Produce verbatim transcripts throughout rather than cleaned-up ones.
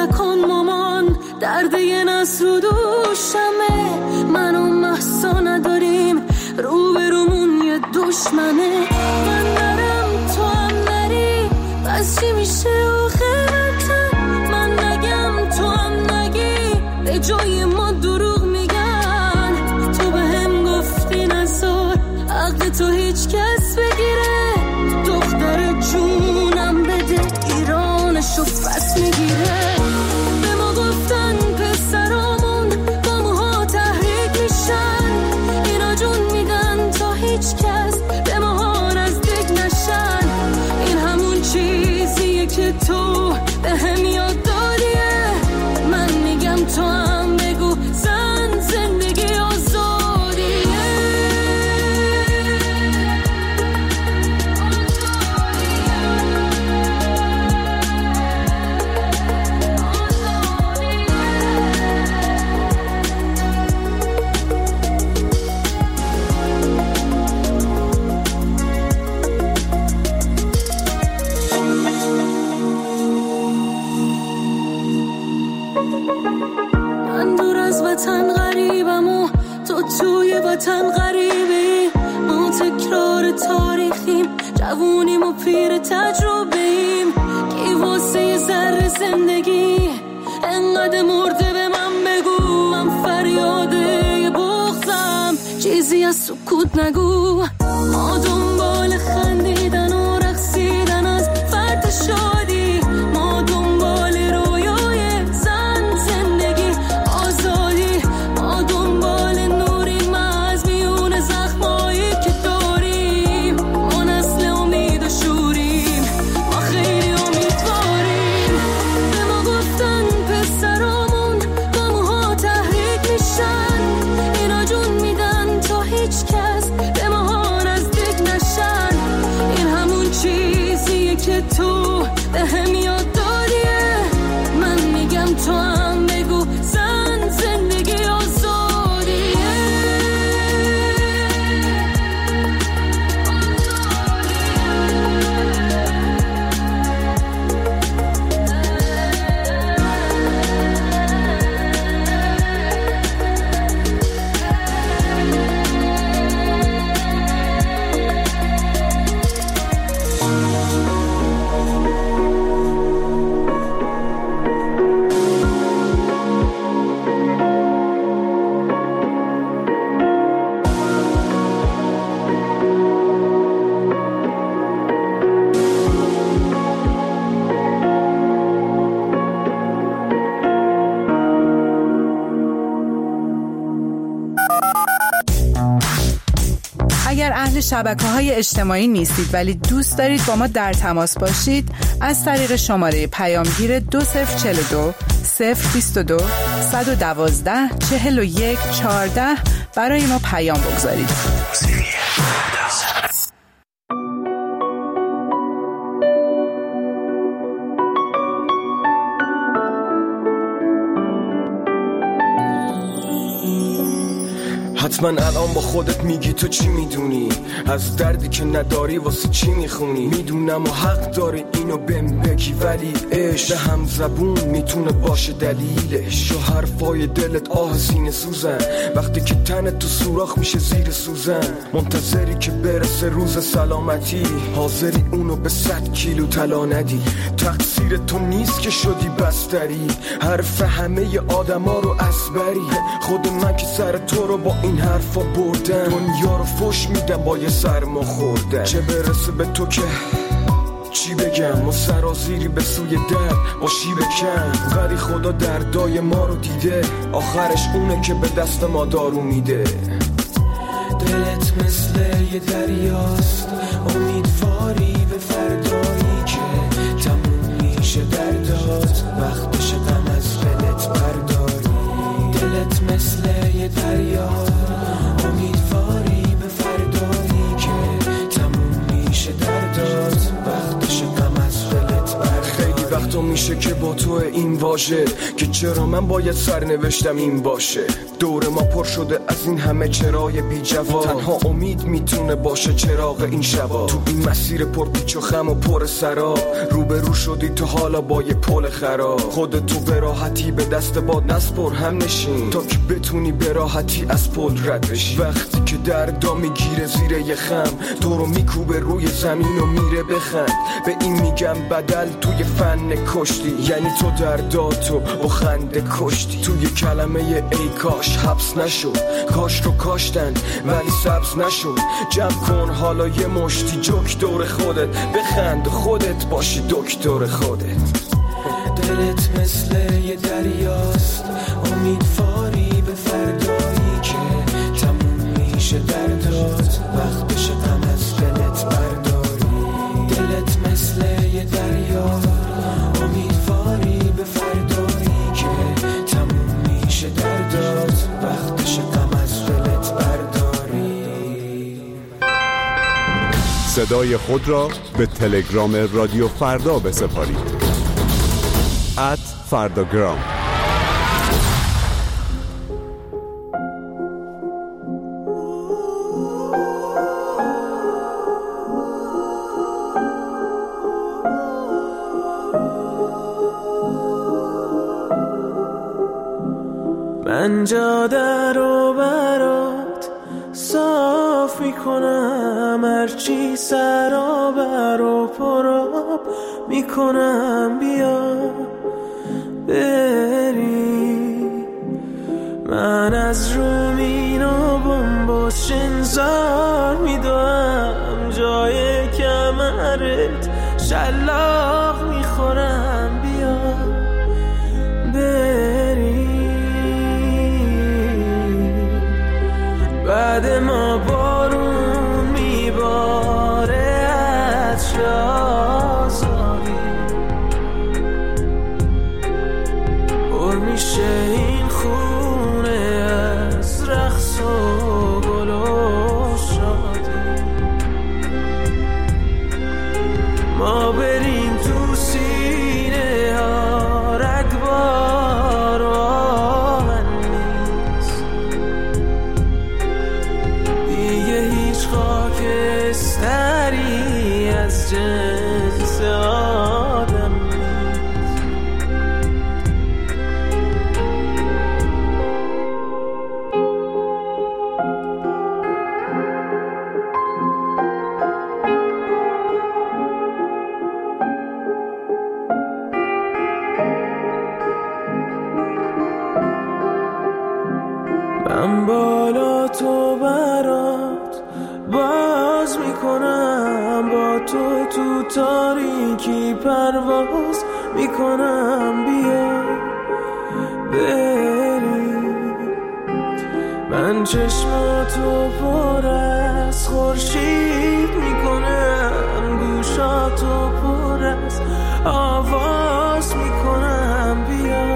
نکن مامان، درد یه نسل رو دوشمه. من و محسا نداریم، روبرومون یه دشمنه. من نرم تو هم نری، بس چی میشه آخرتم؟ من نگم تو هم نگی، به جای ما دروغ میگن. تو به هم گفتی نزار عقل تو هیچ کس بگیره. دختر جونم بده، ایرانشو پس میگیره. به ما گفتن پسرامون با موها تحریک میشن. اینا جون میدن تا هیچ کس به ما نزدیک نشن. این همون چیزیه که تو به هم یاد دادیه. من میگم تو هم بگو زن زندگی آزادیه. من دور از وطن غریبم و تو توی وطن غریبی. ما تکرار تاریخیم، جوونیم و پیر تجربه‌ایم. کی واسه یه ذره زندگی انقدر مرده به من بگو. من فریاده بغضم، چیزی از سکوت نگو. ما دنبال خندیدن و رقصیدن از فرد شادی. ما دنبال رویای زن زندگی آزادی. ما دنبال نوریم از میون زخمایی که داریم. ما نسل امید و شوریم، ما خیلی امیدواریم. به ما گفتن پسرامون با موها تحریک میشن. اینا جون میدن تا هیچ کس به ما نزدیک نشن. این همون چیزیه که تو به هم یاد دادیه. من میگم تو هم بگو زن زندگی آزادیه. اگر اهل شبکه‌های اجتماعی نیستید ولی دوست دارید با ما در تماس باشید، از طریق شماره پیامگیر دو صفر چهل و دو صفر بیست و دو صد و دوازده چهل و یک چهارده برای ما پیام بگذارید. حتما الان با خودت میگی تو چی میدونی از دردی که نداری واسه چی میخونی. میدونم و حق داری اینو بهم بگی، ولی عشق هم زبون میتونه باشه دلیلش. و حرفای دلت آه سینه سوزن وقتی که تنت تو سوراخ میشه زیر سوزن. منتظری که برسه روز سلامتی، حاضری اونو به صد کیلو طلا ندی. تقصیر تو نیست که شدی بستری، حرف همه آدما رو اسبری. خود من که سر تو رو با این حرفا بردم، دنیا رو فش میدم با یه سرما خوردم. چه برسه به تو که چی بگم، ما سرازیری به سوی در با شیب کم. ولی خدا دردای ما رو دیده، آخرش اونه که به دست ما دارو میده. دلت مثل یه دریاست، امیدواری به فردایی که تموم میشه دردات. وقتش غم از دلت برداری. دلت مثل یه دریاست، امیدواری به فردایی که تموم میشه دردات. وقتش غم از دلت برداری. خیلی وقت فردا میشه که با تو این واژه که چرا من باید سرنوشتم این باشه. دور ما پر شده از این همه چرای بی جواب، تنها امید میتونه باشه چراغ این شبا. تو این مسیر پر پیچ و خم و پر سراب روبرو شدی تو حالا با یه پل خراب. خودتو به راحتی به دست باد نسپر، هم نشین تا که بتونی به راحتی از پل رد بشی. وقتی که دردا میگیره زیر یه خم تو رو میکوبه روی زمین و میره بخند. به این میگم بدل توی فن کشتی، یعنی تو درداتو با خنده کشتی. توی کلمه ای کاش حبس نشد، کاش رو کاشتن ولی سبز نشد. جمع کن حالا یه مشتی دکتر خودت، بخند خودت باشی دکتر خودت. دلت مثل یه دریاست، امیدواری به فردایی که تموم میشه دردات. وقت بشه غم از دلت برداری. دلت مثل یه دریا، امیدواری به فردایی که تموم میشه دردات. وقت بشه غم از دلت برداری. صدای خود را به تلگرام رادیو فردا بسپارید. ات فرداگرام. من جاده رو برات صاف میکنم، هرچی سرابر و پراب میکنم. بیا بری، من از رومین و بمباس شنزار میدوام. جای کمرت شلاق میخورم. بیا بری، بعد ما بارون میباره از شازاری. پر میشه این خونه از رقص و گل و شادی. ما بریم تو سینه ها رگبار و آهن نیست. دیگه هیچ خاکستری از جنس آدم نیست. من بالا تو برات باز میکنم، با تو تو تاریکی پرواز میکنم. بیا بری، من چشماتو پر از خورشید میکنم، گوشاتو پر از آواز میکنم. بیا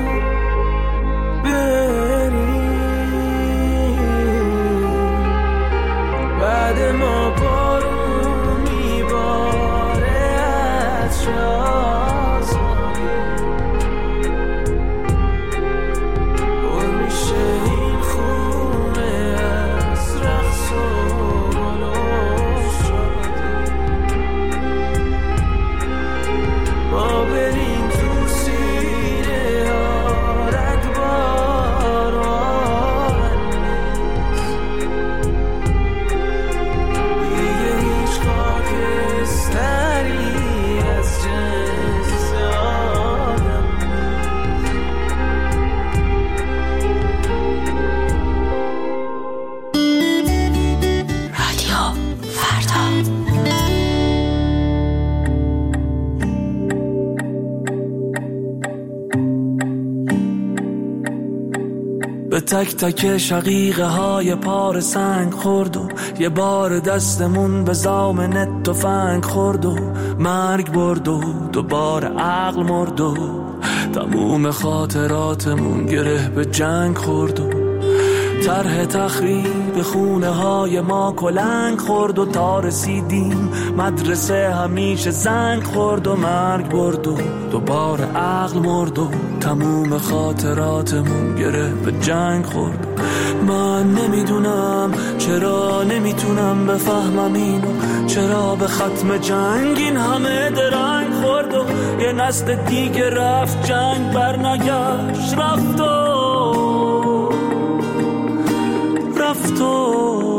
بری، بعد ما بارون میباره از شازاری. پر میشه این خونه از رقص و گل و شادی. ما بریم تو سینه ها رگبار و آهن نیست. دیگه هیچ خاکستری از جنس آدم نیست. رادیو فردا. به تک تک شقیقه های پار سنگ خورد و یه بار دستمون به زامن تفنگ خورد و مرگ برد و دوباره عقل مرد و تموم خاطراتمون گره به جنگ خورد و طرح تخریب خونه های ما کلنگ خورد و تا رسیدیم مدرسه همیشه زنگ خورد و مرگ برد و دوباره عقل مرد و تموم خاطراتمون گره به جنگ خورد. من نمیدونم چرا نمیتونم بفهمم اینو، چرا به ختم جنگ این همه درنگ خورد و یه نسل دیگه رفت جنگ برنگشت، رفت و رفت و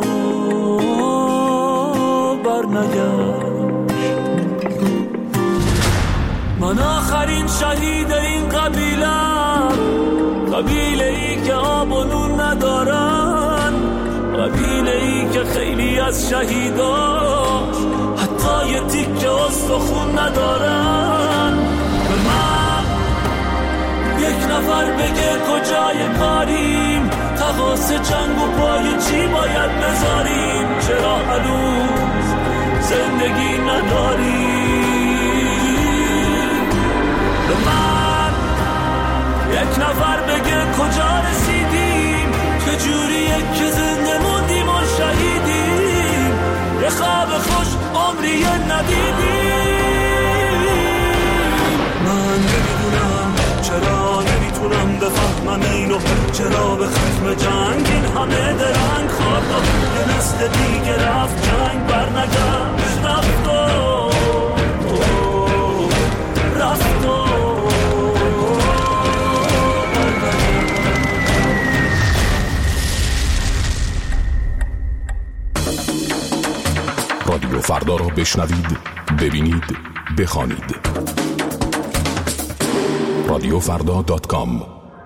برنگشت. من آخرین شهید این قبیلم، قبیله ای که آب و نون ندارن، قبیله ای که خیلی از شهیداش حتی یه تیکه استخون ندارن. به من یک نفر بگه کجای کاریم، تقاس جنگ و پای چی باید بذاریم، چرا هنوز زندگی نداریم. به من یک نفر بگه کجا رسیدیم، چجوریه که زنده موندیم و شهیدیم، یه خواب خوش عمری ندیدیم. من نمیدونم چرا نمیتونم بفهمم اینو، چرا به ختم جنگ این همه درنگ خورد و یه نسل دیگه رفت جنگ برنگشت، رفت و رفت و رادیو فردا را بشنوید، ببینید، بخوانید. رادیو فردا دات کام.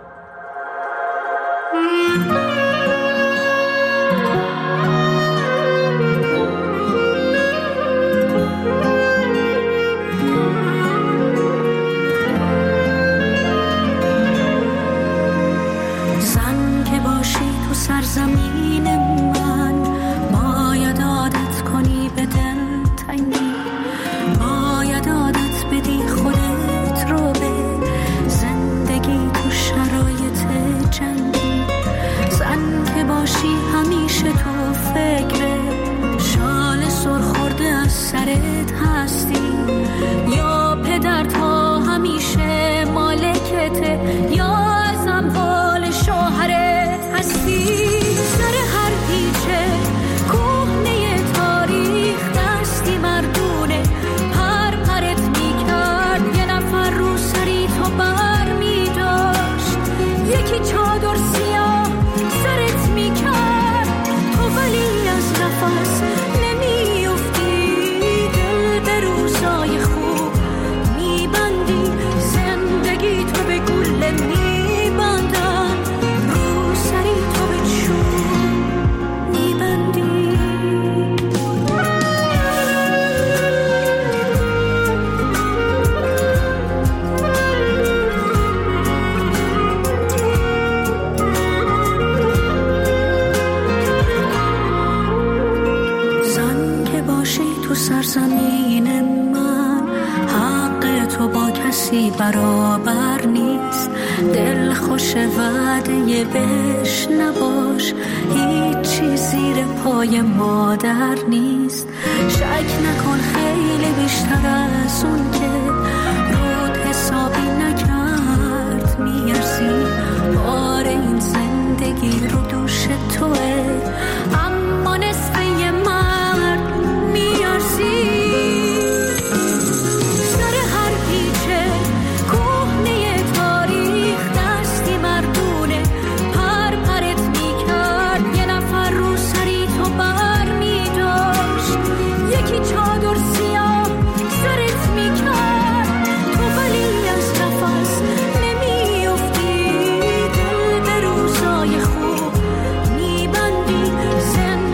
زن که باشی تو سرزمین من، باید عادت کنی به دلتنگی، باید عادت بدی خودت رو به زندگی تو شرایط جنگی. زن که باشی همیشه تو فکر شال سرخورده از سرت هستی، یا پدر تا همیشه مالکته یا از اموال شوهرت هستی. سر هر پیچه کهنه تاریخ دستی مردونه پر پرت میکرد، یه نفر رو سری تو بر میداشت، یکی چادر سیاه سرت میکرد، تو ولی از نفس نمیافتی، دل به روزای خوب میبندی، زندگی تو به گله میبندن، رو سری تو به چوب میبندی. زن که باشی تو سرزمین من، حق تو با کسی برابر نیست، دل خوش وعده بهش نباش، هیچی زیر پای مادر نیست. شک نکن خیلی بیشتر از اون که رود حسابی نکرد میارزی، بار این زندگی رو دوش توه، اما نصف یه مرد میارزی. سر هر پیچه کهنه تاریخ دستی مردونه پر پرت میکرد، یه نفر رو سری تو بر میداشت، یکی چادر سیاه سرت میکرد، تو ولی از نفس نمیافتی، دل به روزای خوب میبندی، زن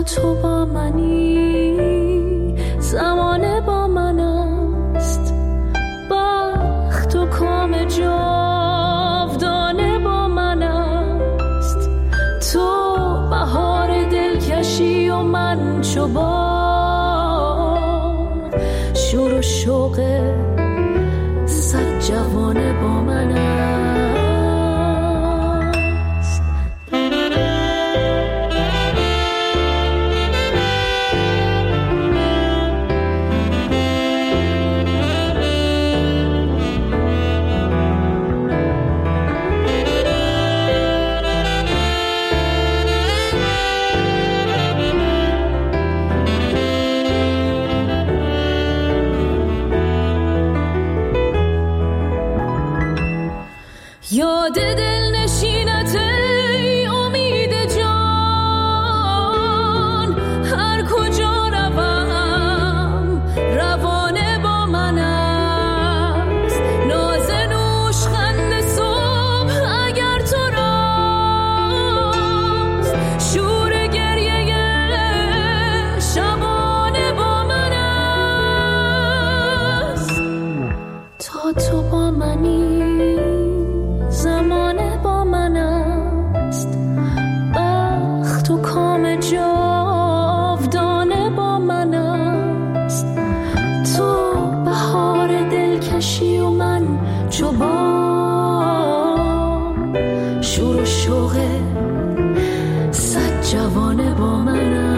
تا تو با منی زمانه با من است، بخت و کام جاودانه با من است. تو بهار دلکشی و من چو بار، شور و شوق صد جوانه با من است. یاد دل نشینت ای امید جان، هر کجا روم روانه با من است. ناز نوش خند صبح اگر تو راست، شور گریه شبانه با من است. تا تو با منی زمانه با من است، بخت و کام جاودانه با من است. تو بهار دلکشی و من چو بار، شور و شوق صد جوانه با من است.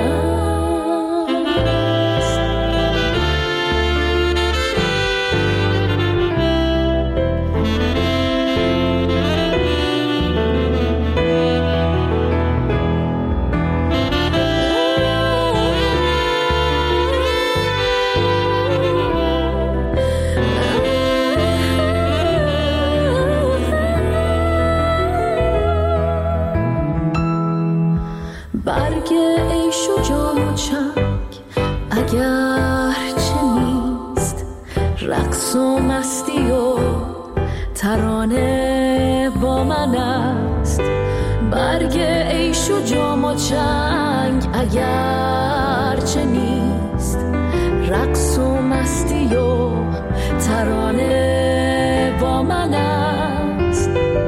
برگ عیش و جام و چنگ اگر چه نیست، رقص و مستی و ترانه با من است. برگ عیش و جام و چنگ اگر چه نیست، رقص و مستی و ترانه با من است.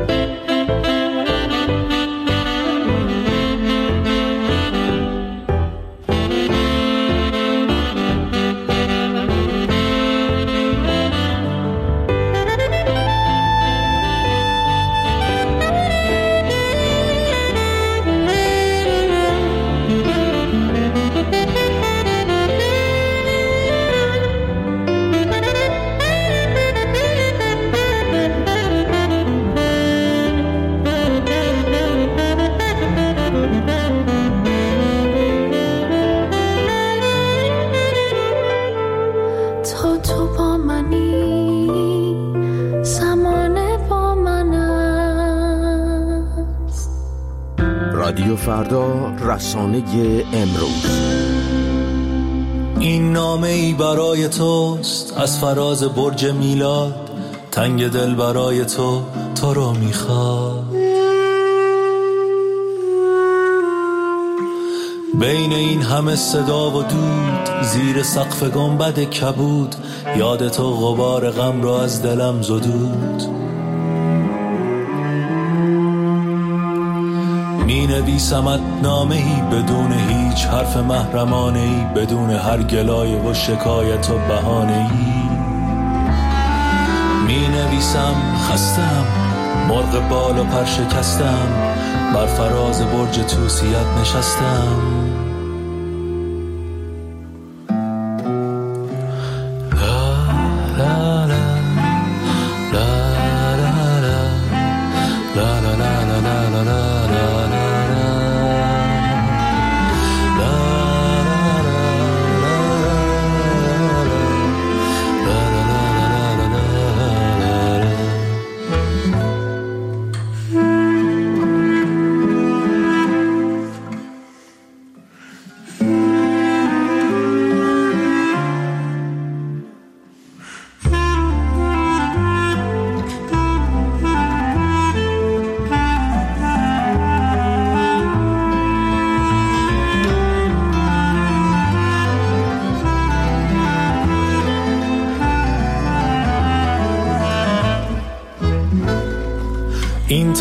تا تو با منی زمانه با من است. رادیو فردا، رسانه امروز. این نامه ای برای توست از فراز برج میلاد، تنگ دل برای تو تو رو میخواد. بین این همه صدا و دود، زیر سقف گنبد کبود، یاد تو غبار غم رو از دلم زدود. می نویسمت نامه ای بدون هیچ حرف محرمانه ای، بدون هر گلایه و شکایت و بهانه ای. می نویسم خستم، مرغ بال و پر شکستم، بر فراز برج توسیت نشستم.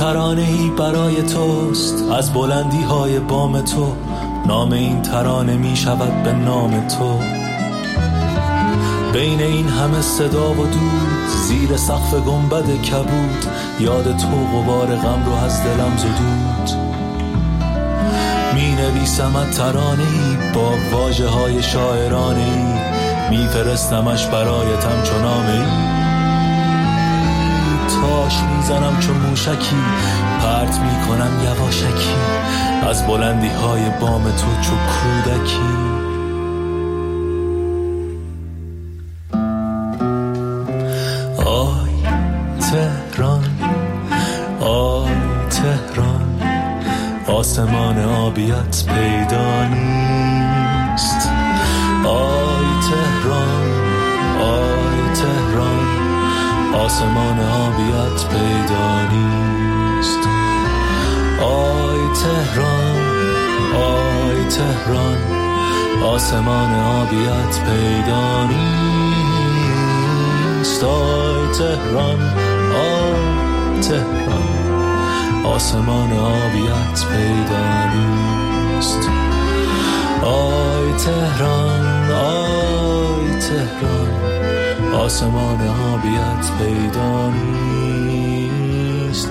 ترانه‌ای برای توست از بلندی های بام تو، نام این ترانه می شود به نام تو. بین این همه صدا و دود، زیر سقف گنبد کبود، یاد تو غبار غم رو از دلم زدود. می نویسمت ترانه‌ای با واژه های شاعرانه‌ای، می فرستمش برایتم چو نامه‌ای. تاش می زنم چو موشکی، پرت می کنم یواشکی از بلندی های بام تو چو کودکی. آی تهران، آی تهران، آسمان آبیت پیدا نیست. آی تهران، آی تهران، آسمان آبیت پیدا نیست. آی تهران، آی تهران، آسمان آبیت پیدا نیست. آی تهران، آی تهران، آسمان آبیت پیدا نیست. آی تهران، آی تهران، آسمان آبیت پیدا نیست.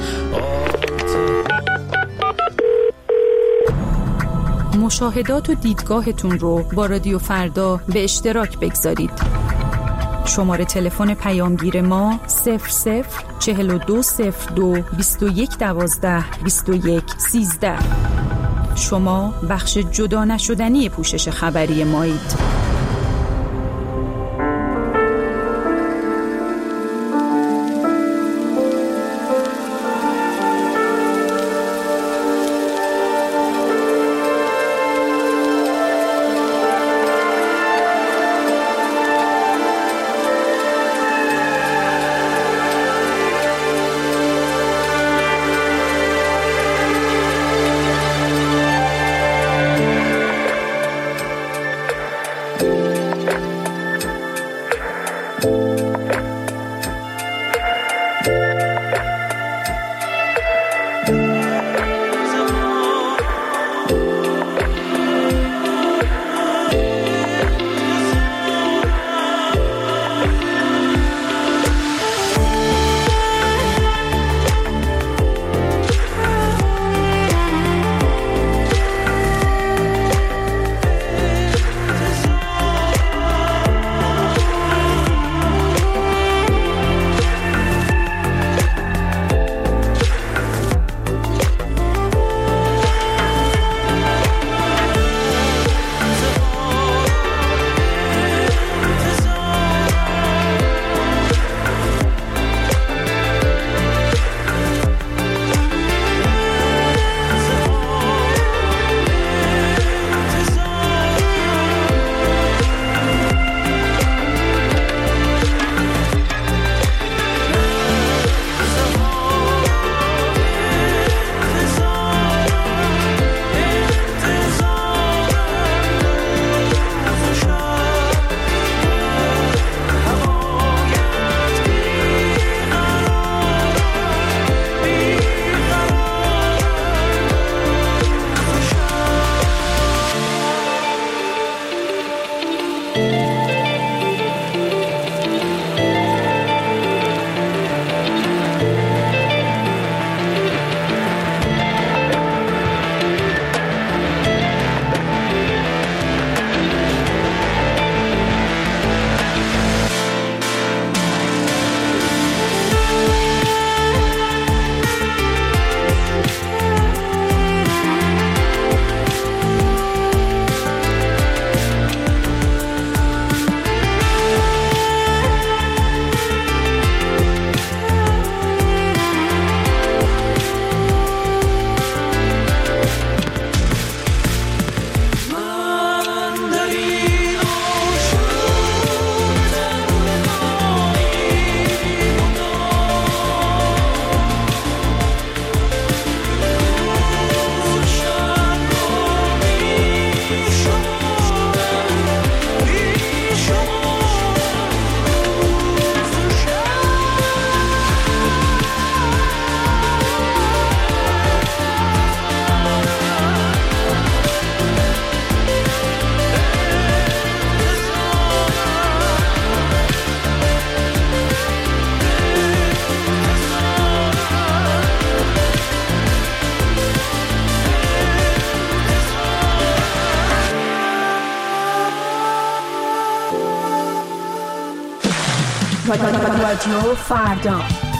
مشاهدات و دیدگاهتون رو با رادیو فردا به اشتراک بگذارید. شماره تلفن پیامگیر ما صفر صفر چهل و دو صفر دو بیست و یک دوازده بیست و یک سیزده. شما بخش جدا نشدنی پوشش خبری مایید. رادیو فردا.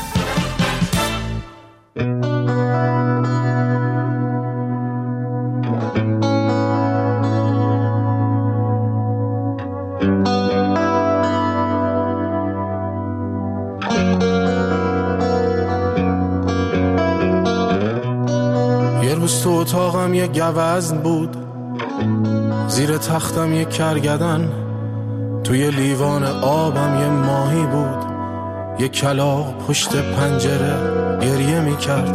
یه روز تو اتاقم یه گوزن بود، زیر تختم یه کرگدن، توی لیوان آبم یه ماهی بود، یه کلاغ پشت پنجره گریه میکرد.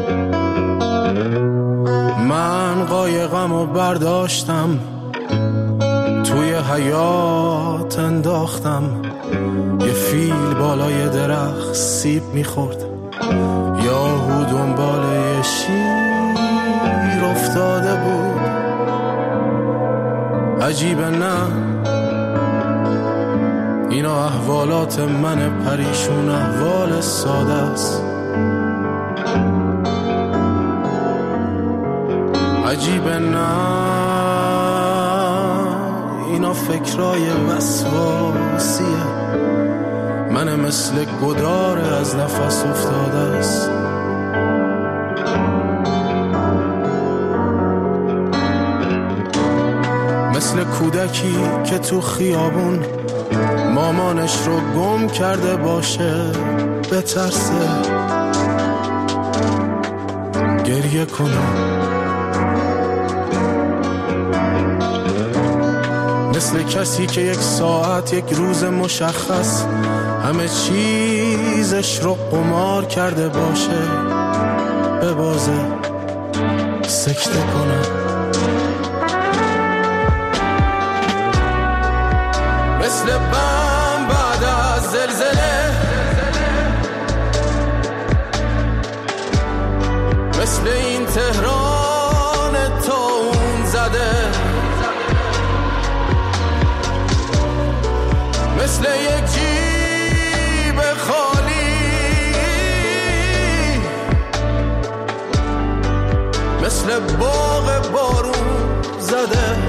من قایقم و برداشتم توی حیاط انداختم، یه فیل بالای درخت سیب میخورد، یاهو دنبال یه شیر افتاده بود. عجیبه نه، اینا احوالات من پریشون، احوال ساده است. عجیبه نه، اینا فکرای وسواسیه، من مثل گدار از نفس افتاده است. مثل کودکی که تو خیابون مامانش رو گم کرده باشه، بترسه گریه کنه. مثل کسی که یک ساعت، یک روز مشخص همه چیزش رو قمار کرده باشه، ببازه سکته کنه. مثل بم بعد از زلزله، مثل این تهران تون زده، مثل یک جیب خالی، مثل باغ بارون زده.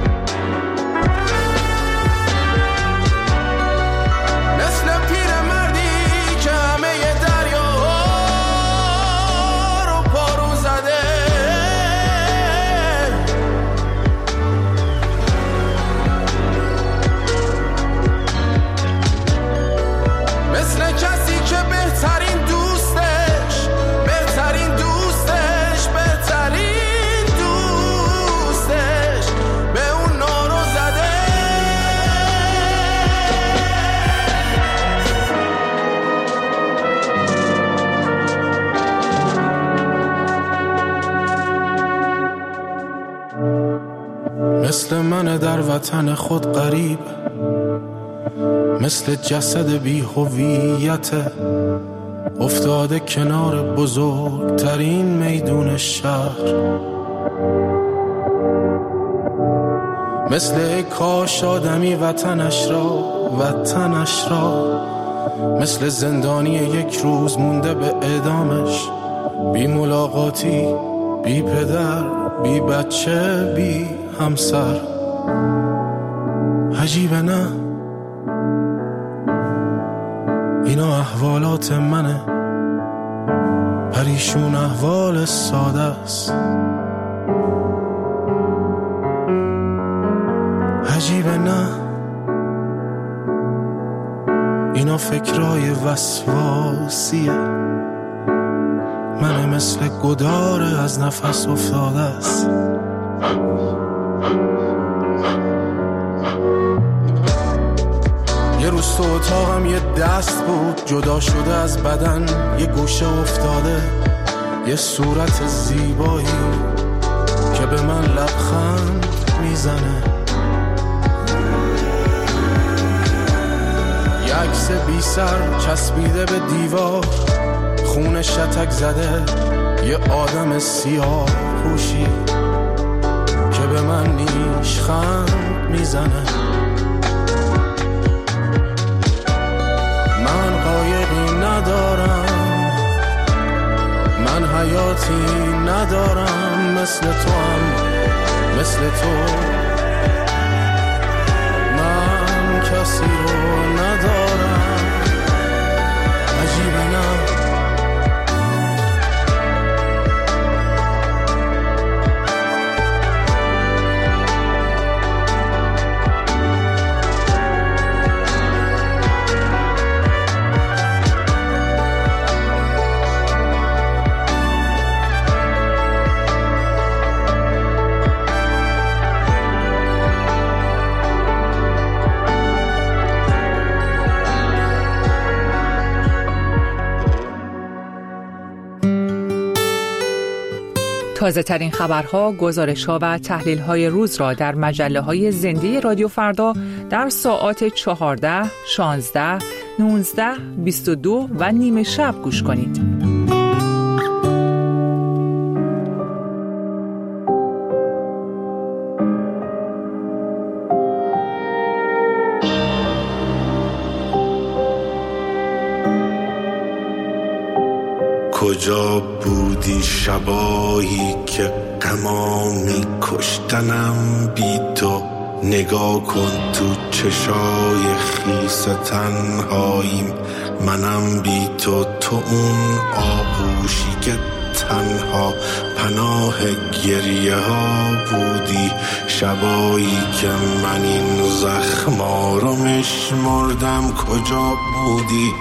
مثل من در وطن خود غریب، مثل جسد بی هویت افتاده کنار بزرگترین میدون شهر. مثل کاش آدمی وطنش را وطنش را مثل زندانی یک روز مونده به اعدامش، بی ملاقاتی، بی پدر، بی بچه، بی همسر. عجیبه نه، اینا احوالات منه، پریشون احوال ساده است. عجیبه نه، اینا فکرای وسواسیه، من مثل گدار از نفس افتاده است. یه روز تو اتاقم یه دست بود، جدا شده از بدن، یه گوشه افتاده، یه صورت زیبایی که به من لبخند میزنه. یه عکس بی سر چسبیده به دیوار، خون شتک زده، یه آدم سیاه پوشی که به من نیشخند میزنه. من قایقی ندارم، من حیاتی ندارم، مثل تو هم مثل تو، من کسی رو ندارم. تازه ترین خبرها، گزارش‌ها و تحلیل‌های روز را در مجله‌های زنده رادیو فردا در ساعات چهارده، شانزده، نوزده، بیست و دو و نیمه شب گوش کنید. کجا بودی شبایی که غمامی کشتنم بی تو؟ نگاه کن تو چشای خیس تنهاییم، منم بی تو، تو اون آغوشی که تنها پناه گریه ها بودی، شبایی که من این زخما رو میشمردم. کجا بودی؟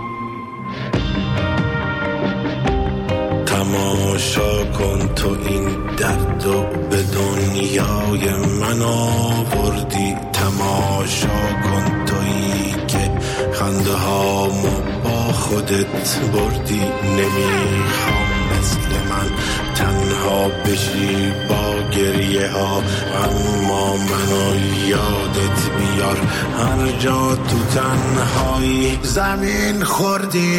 تماشا کن تو این درد و به دنیای من آوردی، تماشا کن تویی که خنده هامو با خودت بردی. نمیخوام مثل من تنها بشی با گریه ها، اما منو یادت بیار هر جا تو تنهایی زمین خوردی.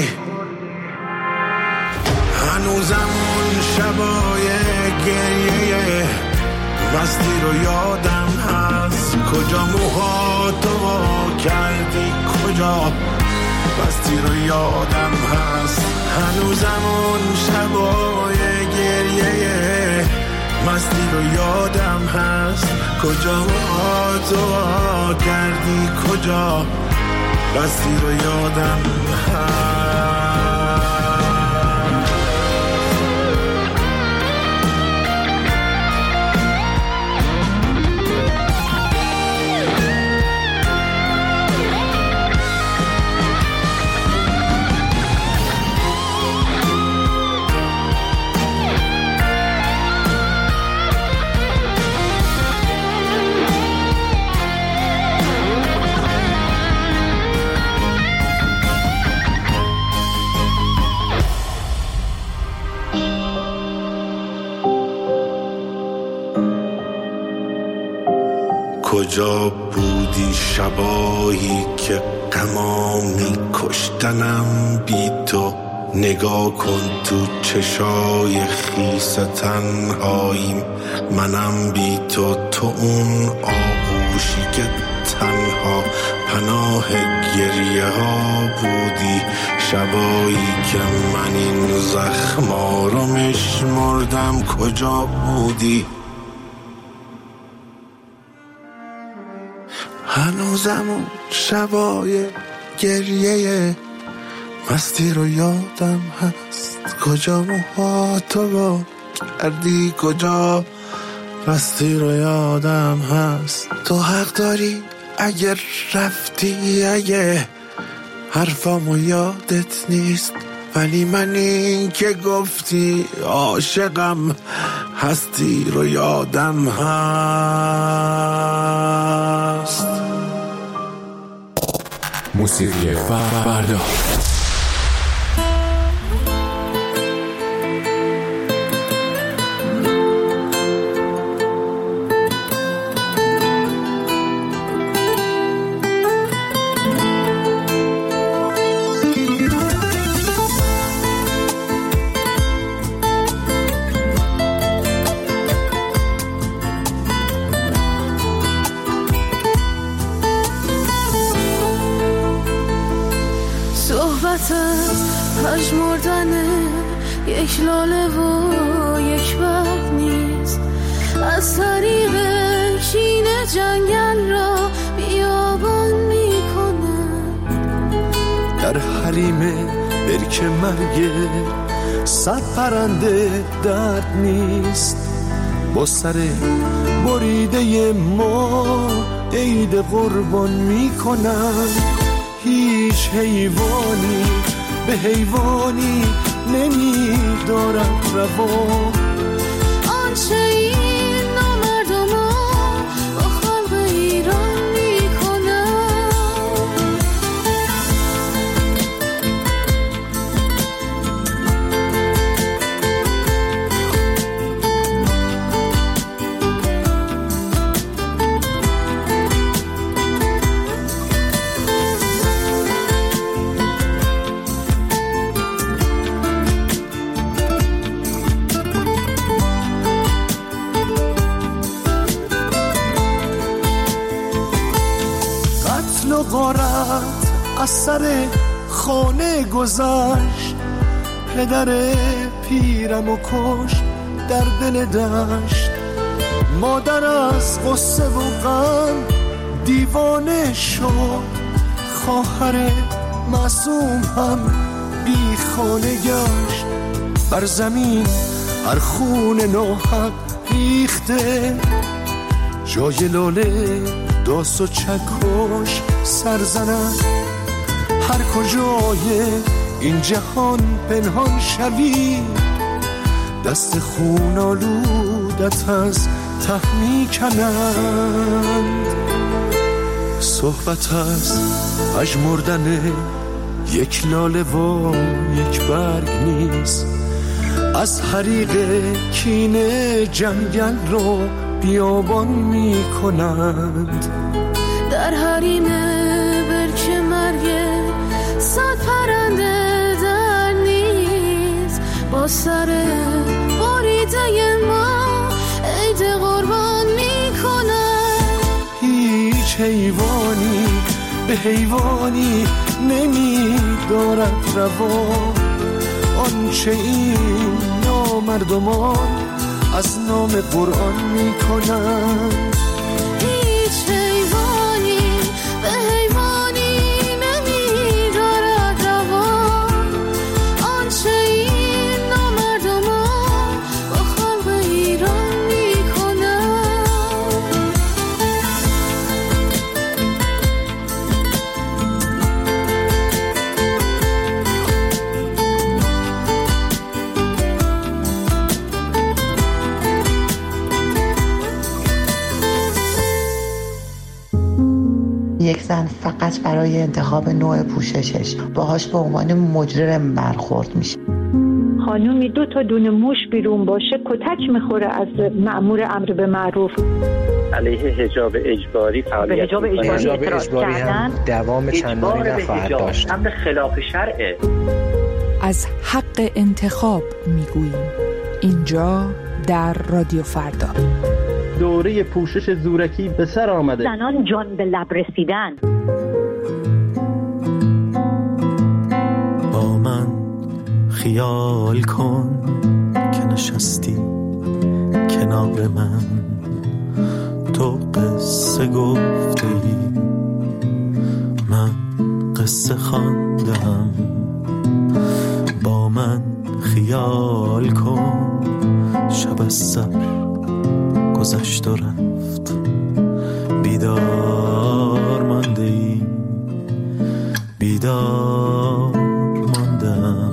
هنوزم اون شبای گریه مستی رو یادم هست، کجا موهاتو وا کردی، کجا مستی رو یادم هست. هنوزم اون شبای گریه مستی رو یادم هست، کجا موهاتو وا کردی، کجا مستی رو یادم هست. کجا بودی شبایی که غمامی کشتنم بی تو؟ نگاه کن تو چشای خیس تنهاییم، منم بی تو، تو اون آغوشی که تنها پناه گریه ها بودی، شبایی که من این زخما رو میشمردم. کجا بودی؟ هنوزم اون شبای گریه مستی رو یادم هست، کجا موهاتو وا کردی، کجا مستی رو یادم هست. تو حق داری اگر رفتی، اگه حرفامو یادت نیست، ولی من این که گفتی عاشقم هستی رو یادم هست. موسیقی فردا. پژمردن یک لاله و یک برگ نیست، از طریق شین جنگل را بیابان میکنه. در حریم برک مرگ صد پرنده درد نیست، با سر بریده ما عید قربان میکنن. هیچ حیوانی به حیوانی نمیدارد روا، آنچه این نامردمان با خلق ایران میکنن. غارت از سر خانه گذشت، پدر پیرم و کش در دل دشت. مادر از غصه و غم دیوانه شد، خواهر معصوم هم بی خانه گشت. بر زمین هر خون نوحق ریخته، جای لاله داس و چکش سر زند. هر کجای این جهان پنهان شوی، دست خون آلودت از ته می‌کنند. صحبت از پژمردن یک لاله و یک برگ نیست، از حریق کینه جنگل رو بیابان می‌کنند. در حریم برکه مرگ صد پرنده در نیست، با سر بریده ما عید قربان میکنن. هیچ حیوانی به حیوانی نمیدارد روا، آنچه این نامردمان از نام قرآن میکنن. هیچ حیوانی به حیوانی نمیدارد روا، آنچه این نامردمان با خلق ایران میکنن. یک زن فقط برای انتخاب نوع پوششش باهاش به عنوان مجرم برخورد میشه. خانومی دو تا دونه موش بیرون باشه کتک میخوره از مأمور امر به معروف. علیه حجاب اجباری فعالیت حجاب اجباری, حجاب اجباری هم دوام چندانی نخواهد داشت. امر خلاف شرعه. از حق انتخاب میگوییم اینجا در رادیو فردا. دوره پوشش زورکی به سر آمده. زنان جان به لب رسیدن. با من خیال کن که نشستی کنار من، تو قصه گفته ای من قصه خواندم. با من خیال کن شب از سر گذشت و رفت، بیدار مانده ای بیدار ماندم.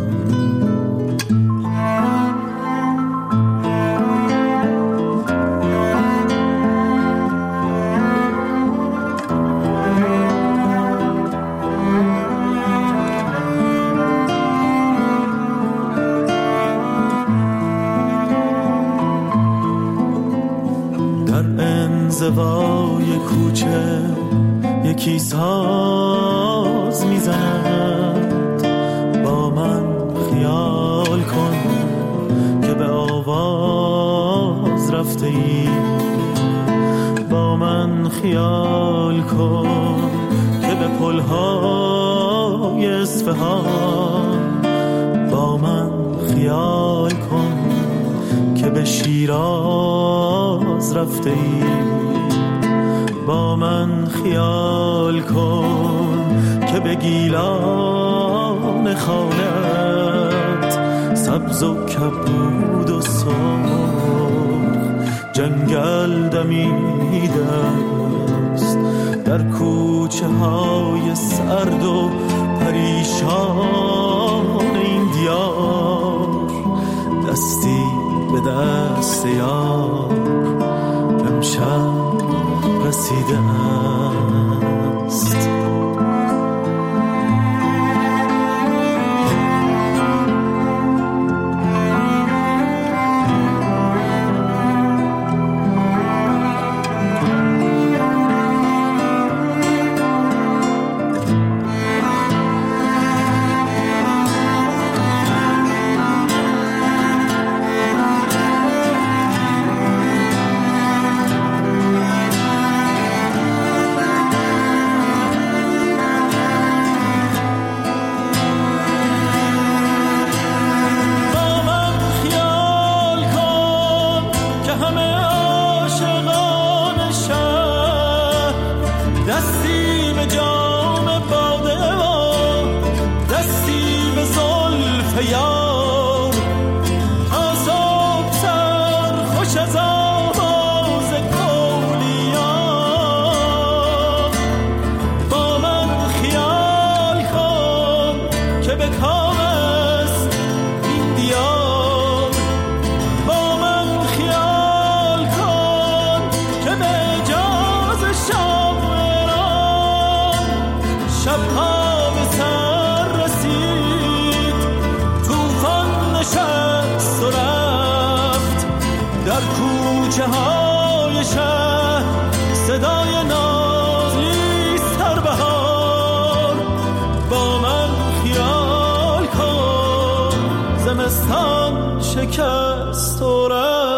زوای کوچه یکی ساز میزند. با من خیال کن که به آواز رفته ای، با من خیال کن که به پلهای اصفهان، با من خیال کن که به شیراز رفته ای، با من خیال کن که به گیلان خانت سبز و کبود و سرخ جنگل دمیده است. در کوچه های سرد و پریشان این دیار دستی به دست یار امشب رسیده است. شکست و رفت